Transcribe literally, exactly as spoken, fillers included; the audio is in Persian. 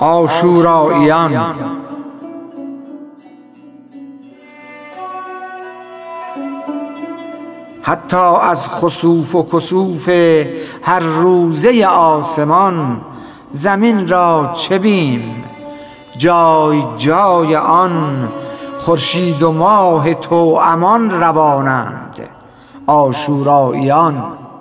عاشوراییان. حتی از خسوف و کسوف هر روزه آسمان، زمین را چه بیم جای جای آن. خورشید و ماه توامان روانند عاشوراییان.